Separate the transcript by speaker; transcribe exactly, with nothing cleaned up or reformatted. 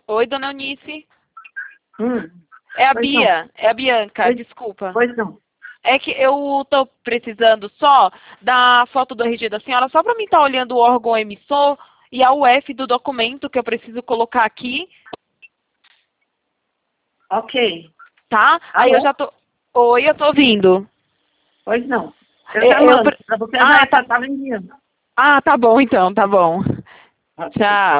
Speaker 1: Oi, dona Eunice.
Speaker 2: Hum,
Speaker 1: É a
Speaker 2: pois não.
Speaker 1: Bia. É a Bianca,
Speaker 2: Pois,
Speaker 1: desculpa.
Speaker 2: pois não.
Speaker 1: É que eu tô precisando só da foto do R G da senhora, só para mim estar olhando o órgão emissor e a U F do documento que eu preciso colocar aqui,
Speaker 2: Ok.
Speaker 1: tá? Aí eu
Speaker 2: Alô?
Speaker 1: já tô... Oi, eu tô ouvindo.
Speaker 2: Pois não. Eu já
Speaker 1: É, Eu...
Speaker 2: mando.
Speaker 1: pre-
Speaker 2: Para você já
Speaker 1: Ah,
Speaker 2: já
Speaker 1: tá...
Speaker 2: estava enviando.
Speaker 1: ah, tá bom então, tá bom.
Speaker 2: Ok.
Speaker 1: Tchau.